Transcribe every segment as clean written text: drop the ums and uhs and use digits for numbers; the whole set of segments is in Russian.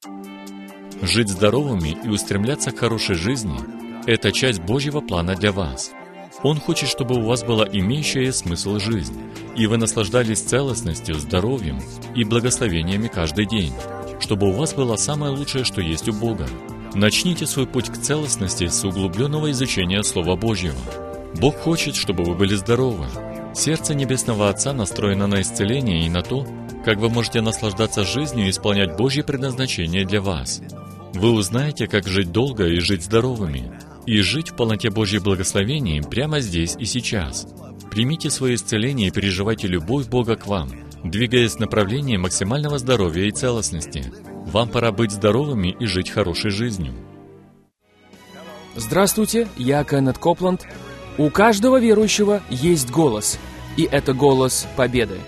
Жить здоровыми и устремляться к хорошей жизни – это часть Божьего плана для вас. Он хочет, чтобы у вас была имеющая смысл жизнь, и вы наслаждались целостностью, здоровьем и благословениями каждый день, чтобы у вас было самое лучшее, что есть у Бога. Начните свой путь к целостности с углубленного изучения Слова Божьего. Бог хочет, чтобы вы были здоровы. Сердце Небесного Отца настроено на исцеление и на то, как вы можете наслаждаться жизнью и исполнять Божье предназначение для вас. Вы узнаете, как жить долго и жить здоровыми, и жить в полноте Божьих благословений прямо здесь и сейчас. Примите свое исцеление и переживайте любовь Бога к вам, двигаясь в направлении максимального здоровья и целостности. Вам пора быть здоровыми и жить хорошей жизнью. Здравствуйте, я Кеннет Копланд. У каждого верующего есть голос, и это голос победы.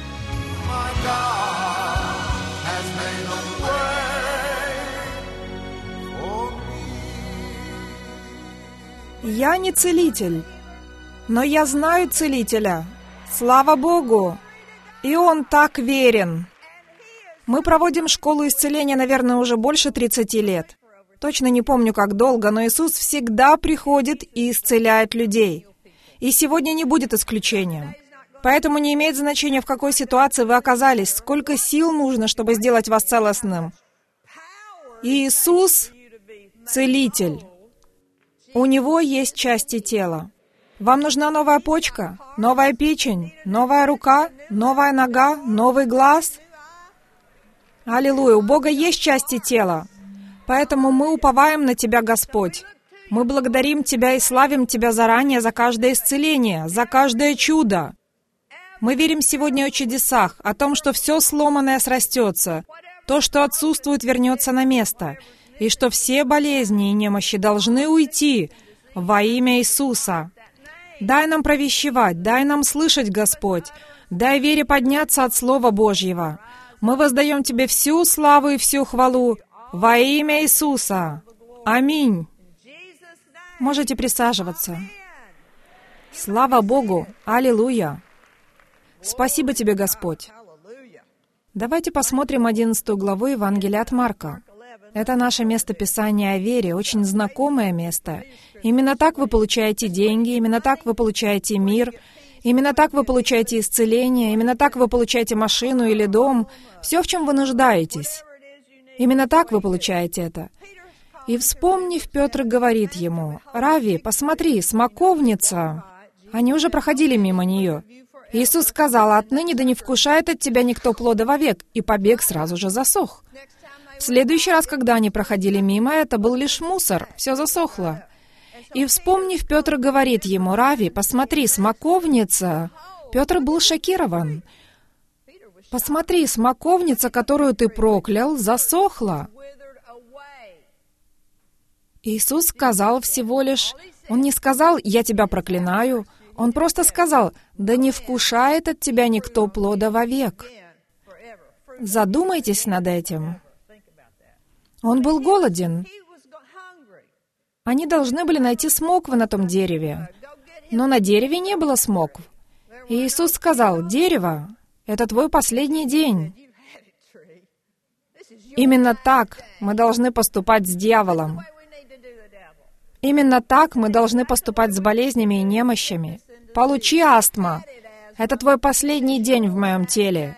Я не целитель, но я знаю целителя. Слава Богу! И он так верен. Мы проводим школу исцеления, наверное, уже больше 30 лет. Точно не помню, как долго, но Иисус всегда приходит и исцеляет людей. И сегодня не будет исключением. Поэтому не имеет значения, в какой ситуации вы оказались, сколько сил нужно, чтобы сделать вас целостным. Иисус – целитель. У Него есть части тела. Вам нужна новая почка, новая печень, новая рука, новая нога, новый глаз? Аллилуйя! У Бога есть части тела. Поэтому мы уповаем на Тебя, Господь. Мы благодарим Тебя и славим Тебя заранее за каждое исцеление, за каждое чудо. Мы верим сегодня о чудесах, о том, что все сломанное срастется, то, что отсутствует, вернется на место, и что все болезни и немощи должны уйти во имя Иисуса. Дай нам провещевать, дай нам слышать, Господь, дай вере подняться от Слова Божьего. Мы воздаем Тебе всю славу и всю хвалу во имя Иисуса. Аминь. Можете присаживаться. Слава Богу! Аллилуйя! Спасибо Тебе, Господь. Давайте посмотрим 11 главу Евангелия от Марка. Это наше место Писания о вере, очень знакомое место. Именно так вы получаете деньги, именно так вы получаете мир, именно так вы получаете исцеление, именно так вы получаете машину или дом, все, в чем вы нуждаетесь. Именно так вы получаете это. И, вспомнив, Петр говорит ему: «Рави, посмотри, смоковница». Они уже проходили мимо нее. Иисус сказал: «Отныне да не вкушает от тебя никто плода вовек», и побег сразу же засох. В следующий раз, когда они проходили мимо, это был лишь мусор, все засохло. И, вспомнив, Петр говорит ему: «Рави, посмотри, смоковница». Петр был шокирован. «Посмотри, смоковница, которую ты проклял, засохла». Иисус сказал всего лишь, Он не сказал: «Я тебя проклинаю». Он просто сказал: «Да не вкушает от тебя никто плода вовек». Задумайтесь над этим. Он был голоден. Они должны были найти смоквы на том дереве. Но на дереве не было смокв. И Иисус сказал: «Дерево, это твой последний день». Именно так мы должны поступать с дьяволом. Именно так мы должны поступать с болезнями и немощами. Получи астма. Это твой последний день в моем теле.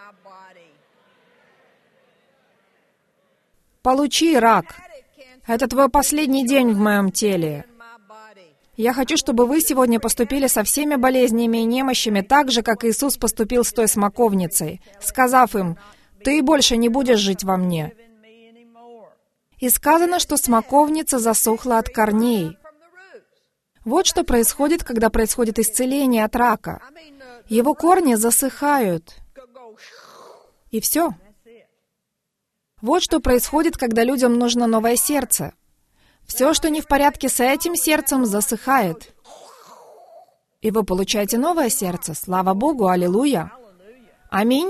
Получи рак. Это твой последний день в моем теле. Я хочу, чтобы вы сегодня поступили со всеми болезнями и немощами так же, как Иисус поступил с той смоковницей, сказав им: «Ты больше не будешь жить во мне». И сказано, что смоковница засохла от корней. Вот что происходит, когда происходит исцеление от рака. Его корни засыхают. И все. Вот что происходит, когда людям нужно новое сердце. Все, что не в порядке с этим сердцем, засыхает. И вы получаете новое сердце. Слава Богу, аллилуйя. Аминь.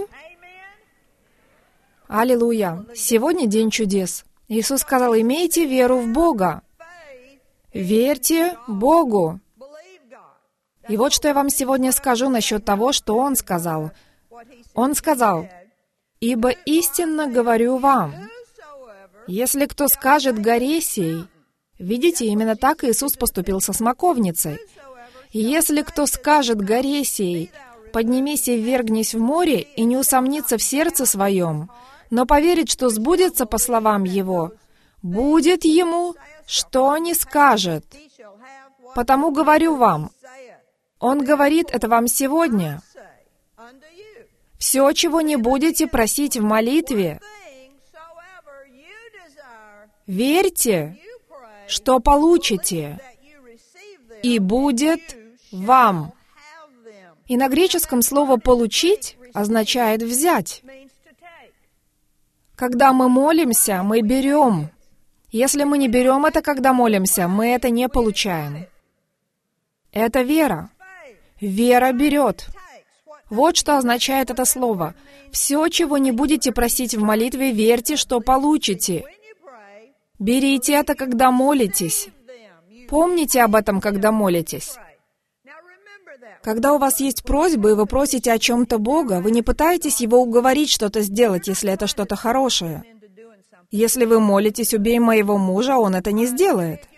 Аллилуйя. Сегодня день чудес. Иисус сказал: «Имейте веру в Бога». Верьте Богу. И вот что я вам сегодня скажу насчет того, что Он сказал. Он сказал: «Ибо истинно говорю вам, Если кто скажет горе сей, видите, именно так Иисус поступил со смоковницей. Если кто скажет горе сей, поднимись и ввергнись в море, и не усомнится в сердце своем, но поверит, что сбудется по словам его, будет ему, что не скажет. Потому говорю вам, он говорит это вам сегодня. Все, чего не будете просить в молитве, верьте, что получите, и будет вам. И на греческом слово «получить» означает «взять». Когда мы молимся, мы берем. Если мы не берем это, когда молимся, мы это не получаем. Это вера. Вера берет. Вот что означает это слово. Все, чего не будете просить в молитве, верьте, что получите. Берите это, когда молитесь. Помните об этом, когда молитесь. Когда у вас есть просьбы, и вы просите о чем-то Бога, вы не пытаетесь Его уговорить что-то сделать, если это что-то хорошее. Если вы молитесь «убей моего мужа», Он это не сделает.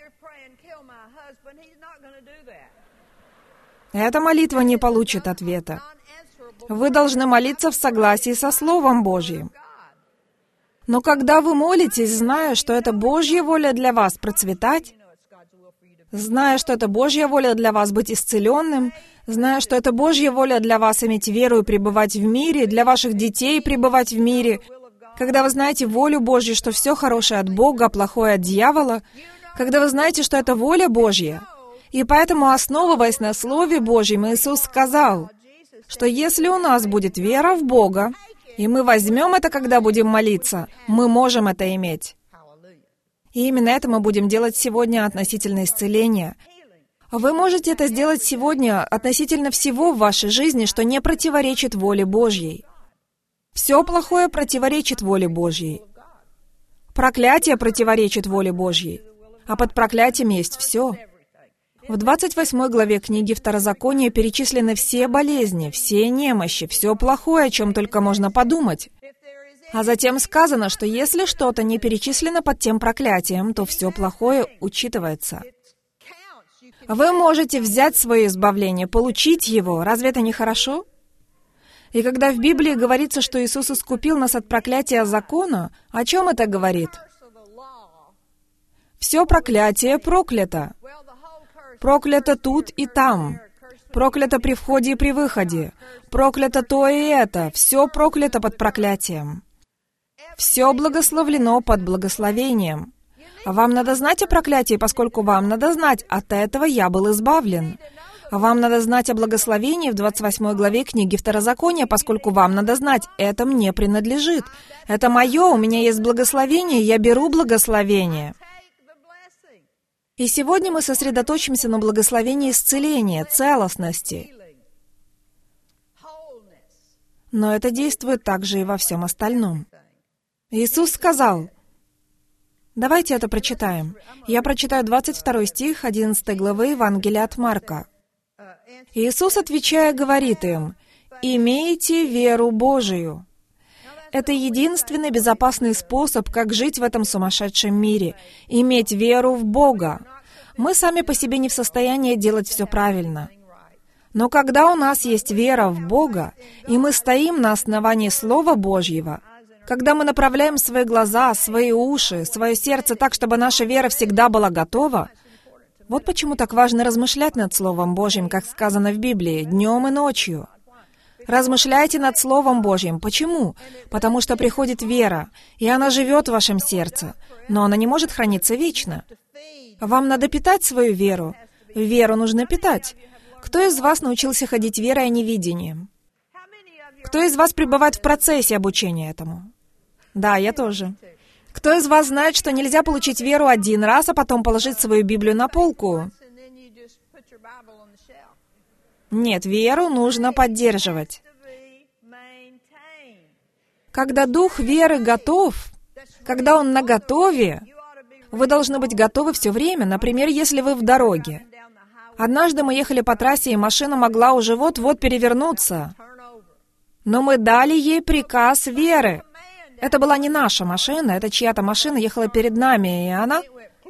Эта молитва не получит ответа. Вы должны молиться в согласии со Словом Божьим. Но когда вы молитесь, зная, что это Божья воля для вас процветать, зная, что это Божья воля для вас быть исцеленным, зная, что это Божья воля для вас иметь веру и пребывать в мире, для ваших детей пребывать в мире, когда вы знаете волю Божью, что все хорошее от Бога, а плохое от дьявола, когда вы знаете, что это воля Божья, и поэтому, основываясь на Слове Божьем, Иисус сказал, что если у нас будет вера в Бога, и мы возьмем это, когда будем молиться, мы можем это иметь. И именно это мы будем делать сегодня относительно исцеления. Вы можете это сделать сегодня относительно всего в вашей жизни, что не противоречит воле Божьей. Все плохое противоречит воле Божьей. Проклятие противоречит воле Божьей. А под проклятием есть все. В 28 главе книги Второзакония перечислены все болезни, все немощи, все плохое, о чем только можно подумать. А затем сказано, что если что-то не перечислено под тем проклятием, то все плохое учитывается. Вы можете взять свое избавление, получить его. Разве это не хорошо? И когда в Библии говорится, что Иисус искупил нас от проклятия закона, о чем это говорит? Все проклятие проклято. Проклято тут и там. Проклято при входе и при выходе. Проклято то и это. Все проклято под проклятием. Все благословлено под благословением. Вам надо знать о проклятии, поскольку вам надо знать, от этого я был избавлен. Вам надо знать о благословении в 28 главе книги Второзакония, поскольку вам надо знать, это мне принадлежит. Это мое, у меня есть благословение, я беру благословение. И сегодня мы сосредоточимся на благословении исцеления, целостности. Но это действует также и во всем остальном. Иисус сказал, давайте это прочитаем. Я прочитаю 22 стих 11 главы Евангелия от Марка. Иисус, отвечая, говорит им, «Имейте веру Божию». Это единственный безопасный способ, как жить в этом сумасшедшем мире, иметь веру в Бога. Мы сами по себе не в состоянии делать все правильно. Но когда у нас есть вера в Бога, и мы стоим на основании Слова Божьего, когда мы направляем свои глаза, свои уши, свое сердце так, чтобы наша вера всегда была готова, вот почему так важно размышлять над Словом Божьим, как сказано в Библии, днем и ночью. Размышляйте над Словом Божьим. Почему? Потому что приходит вера, и она живет в вашем сердце, но она не может храниться вечно. Вам надо питать свою веру. Веру нужно питать. Кто из вас научился ходить верой, а не видением? Кто из вас пребывает в процессе обучения этому? Да, я тоже. Кто из вас знает, что нельзя получить веру один раз, а потом положить свою Библию на полку? Нет, веру нужно поддерживать. Когда дух веры готов, когда он наготове, вы должны быть готовы все время. Например, если вы в дороге. Однажды мы ехали по трассе, и машина могла уже вот-вот перевернуться. Но мы дали ей приказ веры. Это была не наша машина, это чья-то машина ехала перед нами, и она...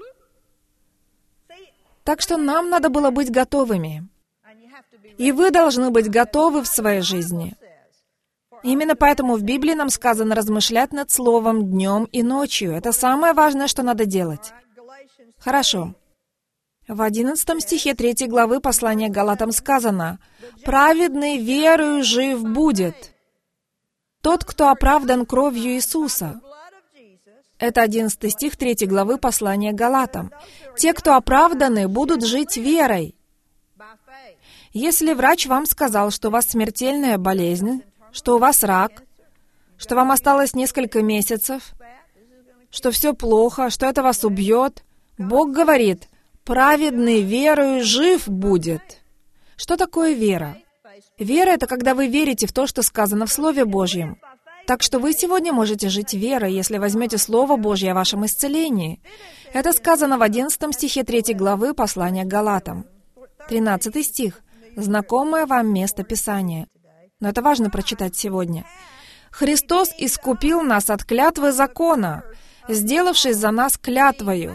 Так что нам надо было быть готовыми. И вы должны быть готовы в своей жизни. Именно поэтому в Библии нам сказано размышлять над Словом днем и ночью. Это самое важное, что надо делать. Хорошо. В 11 стихе 3 главы послания к Галатам сказано: «Праведный верою жив будет». Тот, кто оправдан кровью Иисуса. Это 11 стих 3 главы послания к Галатам. Те, кто оправданы, будут жить верой. Если врач вам сказал, что у вас смертельная болезнь, что у вас рак, что вам осталось несколько месяцев, что все плохо, что это вас убьет, Бог говорит: «Праведный верою жив будет». Что такое вера? Вера — это когда вы верите в то, что сказано в Слове Божьем. Так что вы сегодня можете жить верой, если возьмете Слово Божье о вашем исцелении. Это сказано в 11 стихе 3 главы послания к Галатам. 13 стих. Знакомое вам место Писания. Но это важно прочитать сегодня. «Христос искупил нас от клятвы закона, сделавшись за нас клятвою.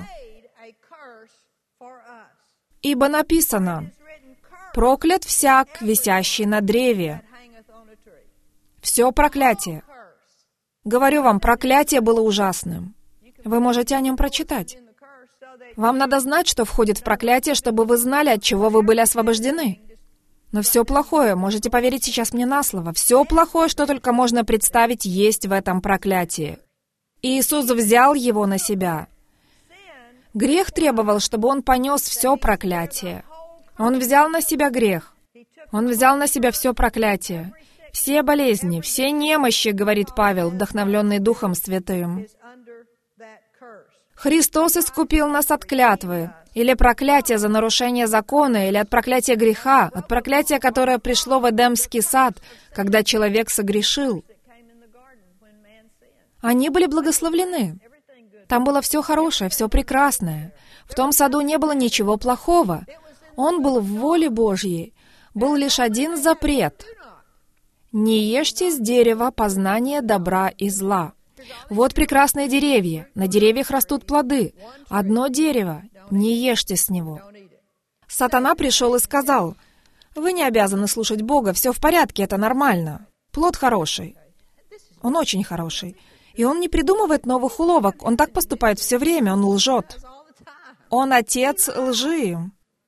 Ибо написано: проклят всяк, висящий на древе». Все проклятие. Говорю вам, проклятие было ужасным. Вы можете о нем прочитать. Вам надо знать, что входит в проклятие, чтобы вы знали, от чего вы были освобождены. Но все плохое, можете поверить сейчас мне на слово, все плохое, что только можно представить, есть в этом проклятии. И Иисус взял его на себя. Грех требовал, чтобы Он понес все проклятие. Он взял на себя грех. Он взял на себя все проклятие. Все болезни, все немощи, говорит Павел, вдохновленный Духом Святым. Христос искупил нас от клятвы, или проклятия за нарушение закона, или от проклятия греха, от проклятия, которое пришло в Эдемский сад, когда человек согрешил. Они были благословлены. Там было все хорошее, все прекрасное. В том саду не было ничего плохого. Он был в воле Божьей. Был лишь один запрет. «Не ешьте с дерева познания добра и зла». Вот прекрасные деревья. На деревьях растут плоды. Одно дерево. Не ешьте с него. Сатана пришел и сказал: «Вы не обязаны слушать Бога, все в порядке, это нормально. Плод хороший. Он очень хороший. И он не придумывает новых уловок, он так поступает все время, он лжет. Он отец лжи».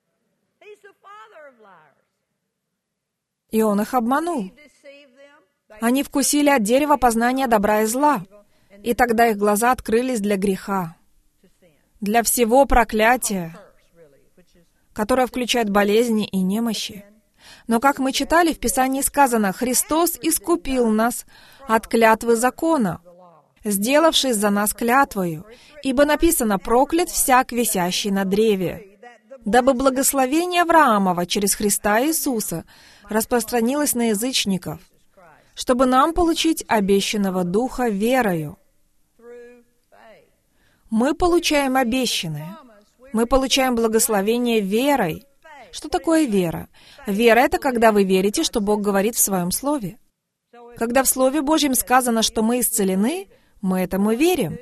И он их обманул. Они вкусили от дерева познания добра и зла. И тогда их глаза открылись для греха, для всего проклятия, которое включает болезни и немощи. Но, как мы читали, в Писании сказано: «Христос искупил нас от клятвы закона, сделавшись за нас клятвою, ибо написано: проклят всяк, висящий на древе, дабы благословение Авраамова через Христа Иисуса распространилось на язычников, чтобы нам получить обещанного Духа верою». Мы получаем обещанное. Мы получаем благословение верой. Что такое вера? Вера — это когда вы верите, что Бог говорит в Своем Слове. Когда в Слове Божьем сказано, что мы исцелены, мы этому верим.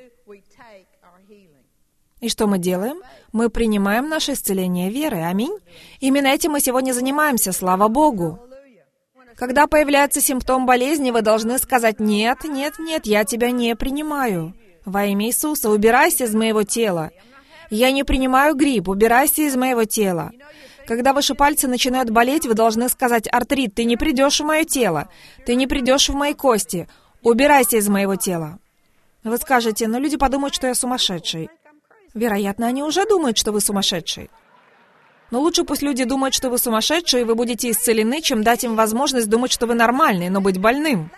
И что мы делаем? Мы принимаем наше исцеление верой. Аминь. Именно этим мы сегодня занимаемся, слава Богу. Когда появляется симптом болезни, вы должны сказать: «Нет, нет, нет, я тебя не принимаю. Во имя Иисуса, убирайся из моего тела. Я не принимаю грипп, убирайся из моего тела». Когда ваши пальцы начинают болеть, вы должны сказать: «Артрит, ты не придешь в мое тело. Ты не придешь в мои кости. Убирайся из моего тела». Вы скажете: «Но люди подумают, что я сумасшедший». Вероятно, они уже думают, что вы сумасшедший. Но лучше пусть люди думают, что вы сумасшедший, и вы будете исцелены, чем дать им возможность думать, что вы нормальный, но быть больным.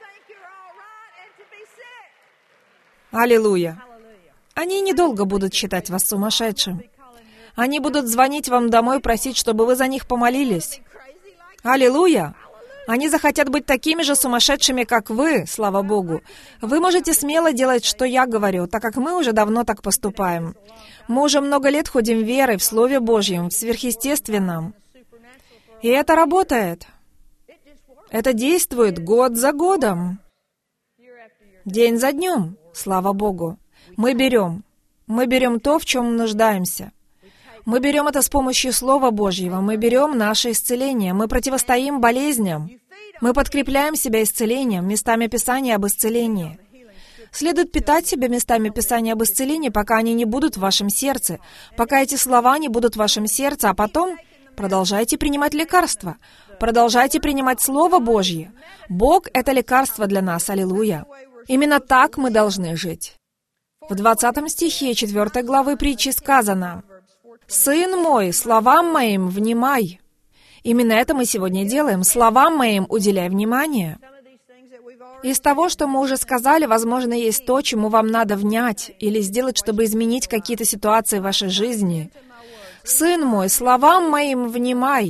Аллилуйя. Они недолго будут считать вас сумасшедшим. Они будут звонить вам домой, просить, чтобы вы за них помолились. Аллилуйя. Они захотят быть такими же сумасшедшими, как вы, слава Богу. Вы можете смело делать, что я говорю, так как мы уже давно так поступаем. Мы уже много лет ходим верой в Слове Божьем, в сверхъестественном. И это работает. Это действует год за годом. День за днем, слава Богу. Мы берем то, в чем нуждаемся. Мы берем это с помощью Слова Божьего, мы берем наше исцеление, мы противостоим болезням, мы подкрепляем себя исцелением, местами Писания об исцелении. Следует питать себя местами Писания об исцелении, пока они не будут в вашем сердце, пока эти слова не будут в вашем сердце, а потом продолжайте принимать лекарства, продолжайте принимать Слово Божье. Бог — это лекарство для нас, аллилуйя. Именно так мы должны жить. В 20 стихе 4 главы притчи сказано: «Сын мой, словам моим внимай». Именно это мы сегодня делаем. Словам моим уделяй внимание. Из того, что мы уже сказали, возможно, есть то, чему вам надо внять или сделать, чтобы изменить какие-то ситуации в вашей жизни. «Сын мой, словам моим внимай,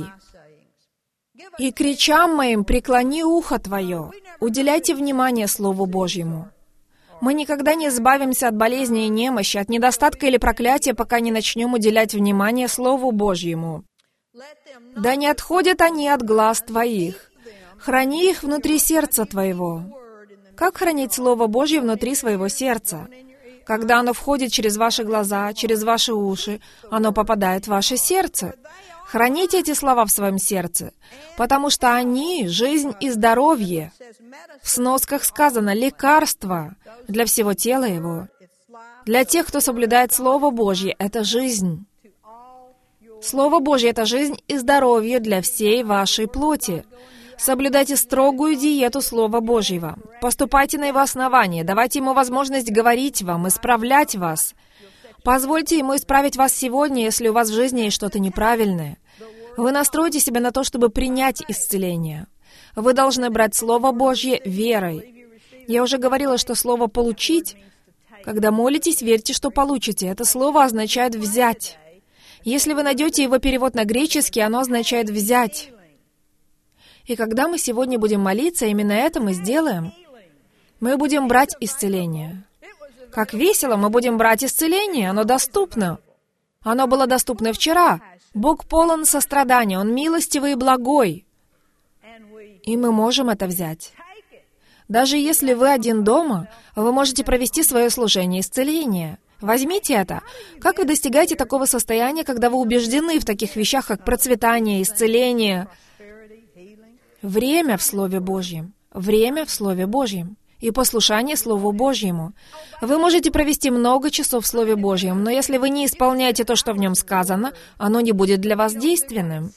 и кричам моим преклони ухо твое». Уделяйте внимание Слову Божьему. Мы никогда не избавимся от болезни и немощи, от недостатка или проклятия, пока не начнем уделять внимание Слову Божьему. «Да не отходят они от глаз твоих. Храни их внутри сердца твоего». Как хранить Слово Божье внутри своего сердца? Когда оно входит через ваши глаза, через ваши уши, оно попадает в ваше сердце. Храните эти слова в своем сердце, потому что они — жизнь и здоровье. В сносках сказано «лекарство» для всего тела его. Для тех, кто соблюдает Слово Божье, это жизнь. Слово Божье — это жизнь и здоровье для всей вашей плоти. Соблюдайте строгую диету Слова Божьего. Поступайте на его основании. Давайте ему возможность говорить вам, исправлять вас. Позвольте ему исправить вас сегодня, если у вас в жизни есть что-то неправильное. Вы настройте себя на то, чтобы принять исцеление. Вы должны брать Слово Божье верой. Я уже говорила, что слово «получить», когда молитесь, верьте, что получите. Это слово означает «взять». Если вы найдете его перевод на греческий, оно означает «взять». И когда мы сегодня будем молиться, именно это мы сделаем. Мы будем брать исцеление. Как весело, мы будем брать исцеление, оно доступно. Оно было доступно вчера. Бог полон сострадания, Он милостивый и благой. И мы можем это взять. Даже если вы один дома, вы можете провести свое служение исцеления. Возьмите это. Как вы достигаете такого состояния, когда вы убеждены в таких вещах, как процветание, исцеление? Время в Слове Божьем. Время в Слове Божьем. И послушание Слову Божьему. Вы можете провести много часов в Слове Божьем, но если вы не исполняете то, что в нем сказано, оно не будет для вас действенным.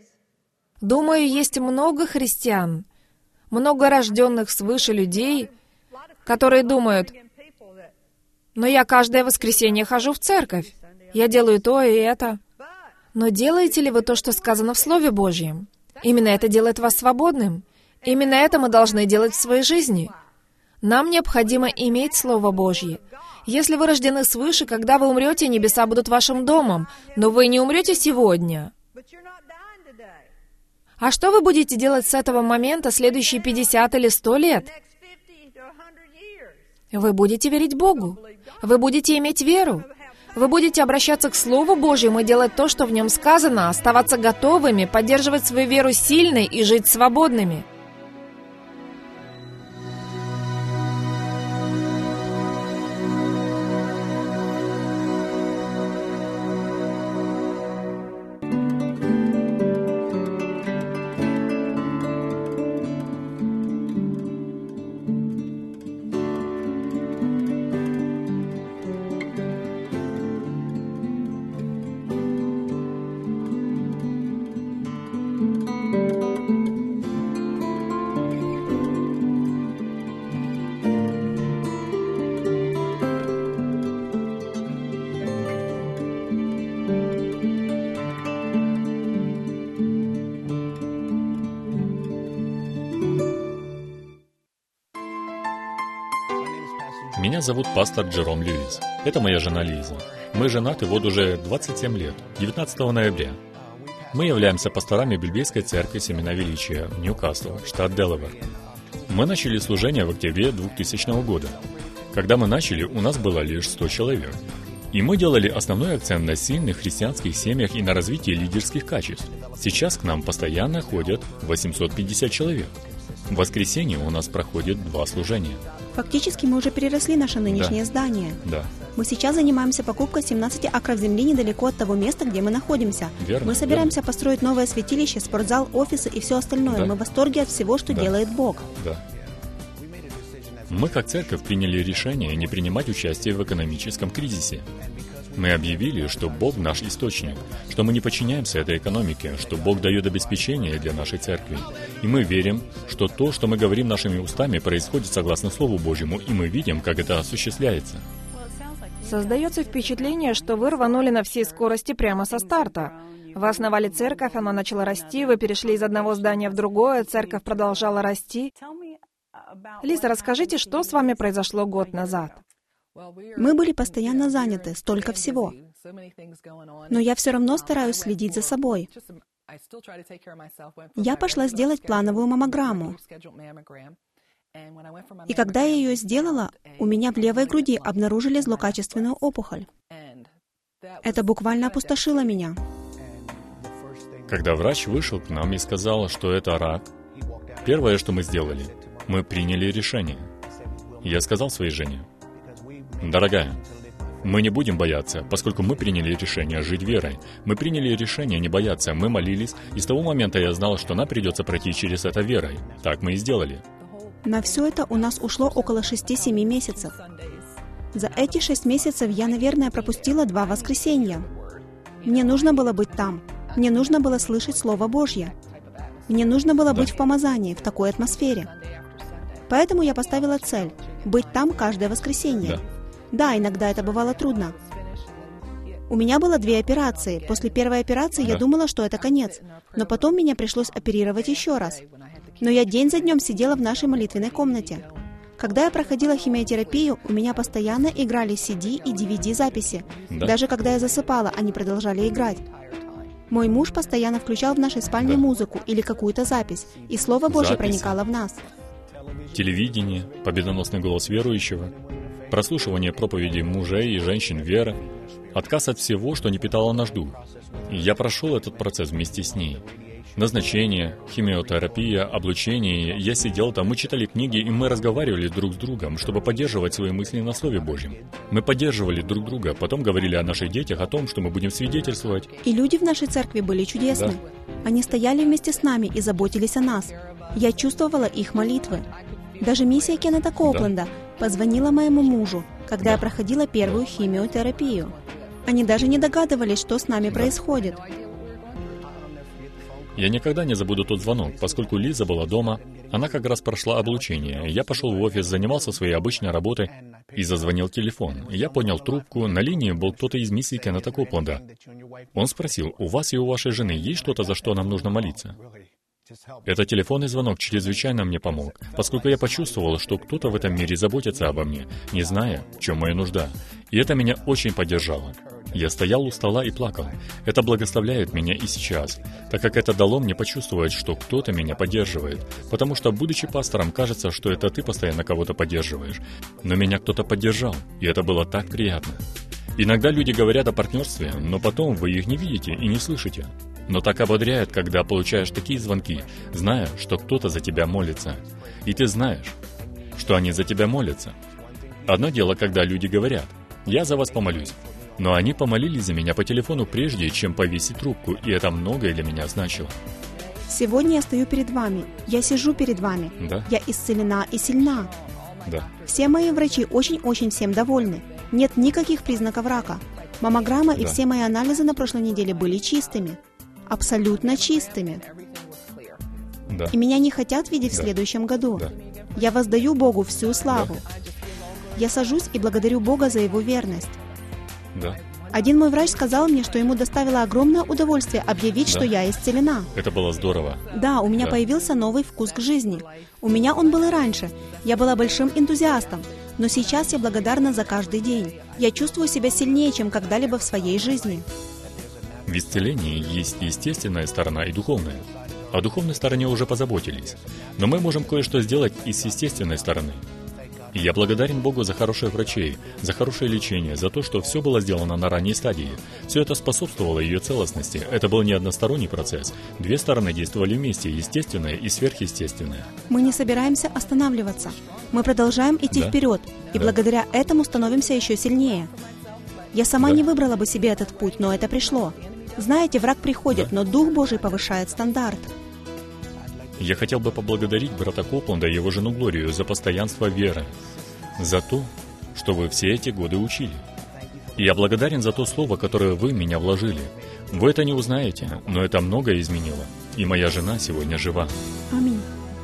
Думаю, есть много христиан, много рожденных свыше людей, которые думают: «Но я каждое воскресенье хожу в церковь, я делаю то и это». Но делаете ли вы то, что сказано в Слове Божьем? Именно это делает вас свободным. Именно это мы должны делать в своей жизни. Нам необходимо иметь Слово Божье. Если вы рождены свыше, когда вы умрете, небеса будут вашим домом, но вы не умрете сегодня. А что вы будете делать с этого момента следующие 50 или 100 лет? Вы будете верить Богу. Вы будете иметь веру. Вы будете обращаться к Слову Божьему и делать то, что в нем сказано, оставаться готовыми, поддерживать свою веру сильной и жить свободными. Меня зовут пастор Джером Льюис. Это моя жена Лиза. Мы женаты вот уже 27 лет, 19 ноября. Мы являемся пасторами Библейской церкви Семена Величия, Ньюкасл, штат Делавэр. Мы начали служение в октябре 2000 года. Когда мы начали, у нас было лишь 100 человек. И мы делали основной акцент на сильных христианских семьях и на развитии лидерских качеств. Сейчас к нам постоянно ходят 850 человек. В воскресенье у нас проходит 2 служения. Фактически мы уже переросли наше нынешнее здание. Да. Мы сейчас занимаемся покупкой 17 акров земли недалеко от того места, где мы находимся. Верно, мы собираемся построить новое святилище, спортзал, офисы и все остальное. Да. Мы в восторге от всего, что делает Бог. Да. Мы как церковь приняли решение не принимать участие в экономическом кризисе. Мы объявили, что Бог наш источник, что мы не подчиняемся этой экономике, что Бог дает обеспечение для нашей церкви. И мы верим, что то, что мы говорим нашими устами, происходит согласно Слову Божьему, и мы видим, как это осуществляется. Создается впечатление, что вы рванули на всей скорости прямо со старта. Вы основали церковь, она начала расти, вы перешли из одного здания в другое, церковь продолжала расти. Лиза, расскажите, что с вами произошло год назад? Мы были постоянно заняты, столько всего. Но я все равно стараюсь следить за собой. Я пошла сделать плановую маммограмму. И когда я ее сделала, у меня в левой груди обнаружили злокачественную опухоль. Это буквально опустошило меня. Когда врач вышел к нам и сказал, что это рак, первое, что мы сделали, мы приняли решение. Я сказал своей жене: «Дорогая, мы не будем бояться, поскольку мы приняли решение жить верой. Мы приняли решение не бояться, мы молились, и с того момента я знал, что нам придется пройти через это верой. Так мы и сделали». На все это у нас ушло около 6-7 месяцев. За эти 6 месяцев я, наверное, пропустила 2 воскресенья. Мне нужно было быть там. Мне нужно было слышать Слово Божье. Мне нужно было быть в помазании, в такой атмосфере. Поэтому я поставила цель — быть там каждое воскресенье. Да, иногда это бывало трудно. У меня было 2 операции. После первой операции я думала, что это конец. Но потом меня пришлось оперировать еще раз. Но я день за днем сидела в нашей молитвенной комнате. Когда я проходила химиотерапию, у меня постоянно играли CD и DVD-записи. Даже когда я засыпала, они продолжали играть. Мой муж постоянно включал в нашей спальне музыку или какую-то запись, и Слово Божье проникало в нас. Телевидение, победоносный голос верующего, прослушивание проповедей мужей и женщин веры, отказ от всего, что не питало наш дух. И я прошел этот процесс вместе с ней. Назначение, химиотерапия, облучение. Я сидел там, мы читали книги, и мы разговаривали друг с другом, чтобы поддерживать свои мысли на Слове Божьем. Мы поддерживали друг друга, потом говорили о наших детях, о том, что мы будем свидетельствовать. И люди в нашей церкви были чудесны. Они стояли вместе с нами и заботились о нас. Я чувствовала их молитвы. Даже миссия Кеннета Копленда позвонила моему мужу, когда я проходила первую химиотерапию. Они даже не догадывались, что с нами происходит. Я никогда не забуду тот звонок, поскольку Лиза была дома, она как раз прошла облучение. Я пошел в офис, занимался своей обычной работой, и зазвонил телефон. Я поднял трубку, на линии был кто-то из миссии Кеннета Копленда. Он спросил: «У вас и у вашей жены есть что-то, за что нам нужно молиться?» Этот телефонный звонок чрезвычайно мне помог, поскольку я почувствовал, что кто-то в этом мире заботится обо мне, не зная, в чем моя нужда. И это меня очень поддержало. Я стоял у стола и плакал. Это благословляет меня и сейчас, так как это дало мне почувствовать, что кто-то меня поддерживает. Потому что, будучи пастором, кажется, что это ты постоянно кого-то поддерживаешь. Но меня кто-то поддержал, и это было так приятно. Иногда люди говорят о партнерстве, но потом вы их не видите и не слышите. Но так ободряет, когда получаешь такие звонки, зная, что кто-то за тебя молится. И ты знаешь, что они за тебя молятся. Одно дело, когда люди говорят: «Я за вас помолюсь». Но они помолились за меня по телефону прежде, чем повесить трубку, и это многое для меня значило. Сегодня я стою перед вами, я сижу перед вами. Да. Я исцелена и сильна. Да. Все мои врачи очень-очень всем довольны. Нет никаких признаков рака. Маммограмма и все мои анализы на прошлой неделе были чистыми. Абсолютно чистыми. Да. И меня не хотят видеть в следующем году. Да. Я воздаю Богу всю славу. Я сажусь и благодарю Бога за Его верность. Да. Один мой врач сказал мне, что ему доставило огромное удовольствие объявить, что я исцелена. Это было здорово. Да, у меня появился новый вкус к жизни. У меня он был и раньше. Я была большим энтузиастом. Но сейчас я благодарна за каждый день. Я чувствую себя сильнее, чем когда-либо в своей жизни. В исцелении есть естественная сторона и духовная. О духовной стороне уже позаботились. Но мы можем кое-что сделать и с естественной стороны. И я благодарен Богу за хороших врачей, за хорошее лечение, за то, что все было сделано на ранней стадии. Все это способствовало ее целостности. Это был не односторонний процесс. Две стороны действовали вместе, естественное и сверхъестественное. Мы не собираемся останавливаться. Мы продолжаем идти вперед, и благодаря этому становимся еще сильнее. Я сама не выбрала бы себе этот путь, но это пришло. Знаете, враг приходит, но Дух Божий повышает стандарт. Я хотел бы поблагодарить брата Копланда и его жену Глорию за постоянство веры, за то, что вы все эти годы учили. И я благодарен за то слово, которое вы в меня вложили. Вы это не узнаете, но это многое изменило. И моя жена сегодня жива. Аминь.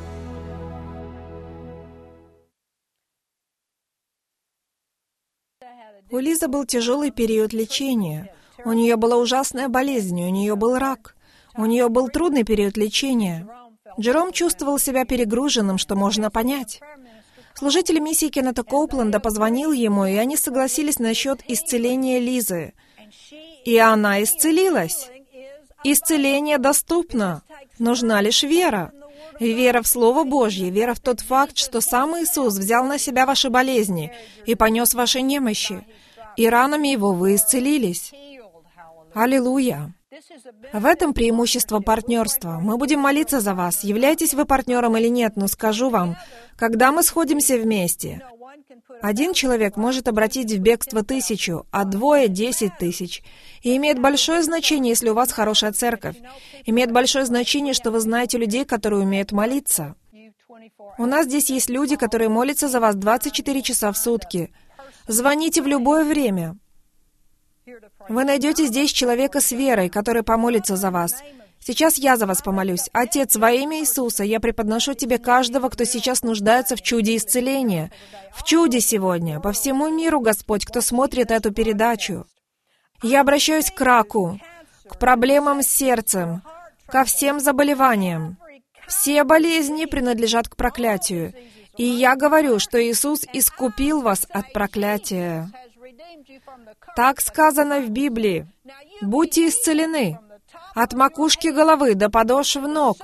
У Лизы был тяжелый период лечения. У нее была ужасная болезнь, у нее был рак. У нее был трудный период лечения. Джером чувствовал себя перегруженным, что можно понять. Служитель миссии Кеннета Коупленда позвонил ему, и они согласились насчет исцеления Лизы. И она исцелилась. Исцеление доступно. Нужна лишь вера. Вера в Слово Божье, вера в тот факт, что сам Иисус взял на себя ваши болезни и понес ваши немощи, и ранами Его вы исцелились. Аллилуйя! В этом преимущество партнерства. Мы будем молиться за вас. Являетесь вы партнером или нет, но скажу вам, когда мы сходимся вместе, один человек может обратить в бегство 1000, а двое — 10 000. И имеет большое значение, если у вас хорошая церковь. Имеет большое значение, что вы знаете людей, которые умеют молиться. У нас здесь есть люди, которые молятся за вас 24 часа в сутки. Звоните в любое время. Вы найдете здесь человека с верой, который помолится за вас. Сейчас я за вас помолюсь. Отец, во имя Иисуса, я преподношу Тебе каждого, кто сейчас нуждается в чуде исцеления. В чуде сегодня, по всему миру, Господь, кто смотрит эту передачу. Я обращаюсь к раку, к проблемам с сердцем, ко всем заболеваниям. Все болезни принадлежат к проклятию. И я говорю, что Иисус искупил вас от проклятия. Так сказано в Библии. Будьте исцелены от макушки головы до подошв ног.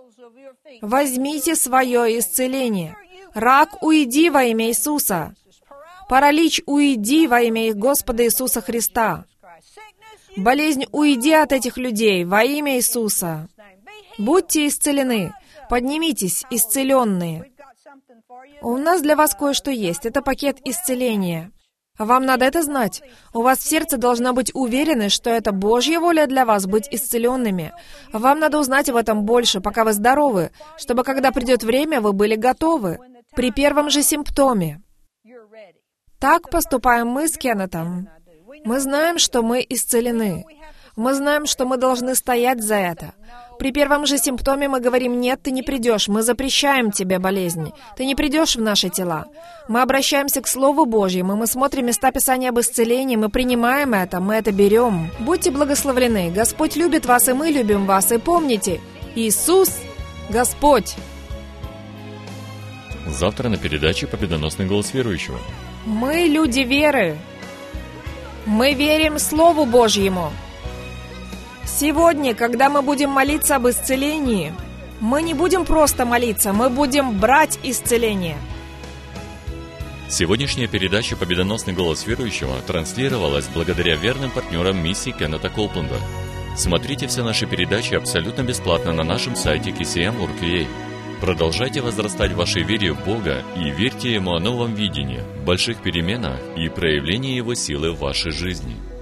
Возьмите свое исцеление. Рак, уйди во имя Иисуса. Паралич, уйди во имя Господа Иисуса Христа. Болезнь, уйди от этих людей во имя Иисуса. Будьте исцелены. Поднимитесь, исцеленные. У нас для вас кое-что есть. Это пакет исцеления. Вам надо это знать. У вас в сердце должна быть уверенность, что это Божья воля для вас быть исцеленными. Вам надо узнать об этом больше, пока вы здоровы, чтобы, когда придет время, вы были готовы. При первом же симптоме. Так поступаем мы с Кеннетом. Мы знаем, что мы исцелены. Мы знаем, что мы должны стоять за это. При первом же симптоме мы говорим: «Нет, ты не придешь, мы запрещаем тебе болезни. Ты не придешь в наши тела». Мы обращаемся к Слову Божьему, мы смотрим места Писания об исцелении, мы принимаем это, мы это берем. Будьте благословлены. Господь любит вас, и мы любим вас. И помните, Иисус — Господь. Завтра на передаче «Победоносный голос верующего». Мы люди веры. Мы верим Слову Божьему. Сегодня, когда мы будем молиться об исцелении, мы не будем просто молиться, мы будем брать исцеление. Сегодняшняя передача «Победоносный голос верующего» транслировалась благодаря верным партнерам миссии Кеннета Коупленда. Смотрите все наши передачи абсолютно бесплатно на нашем сайте kcm.org.ua. Продолжайте возрастать в вашей вере в Бога и верьте Ему о новом видении, больших переменах и проявлении Его силы в вашей жизни.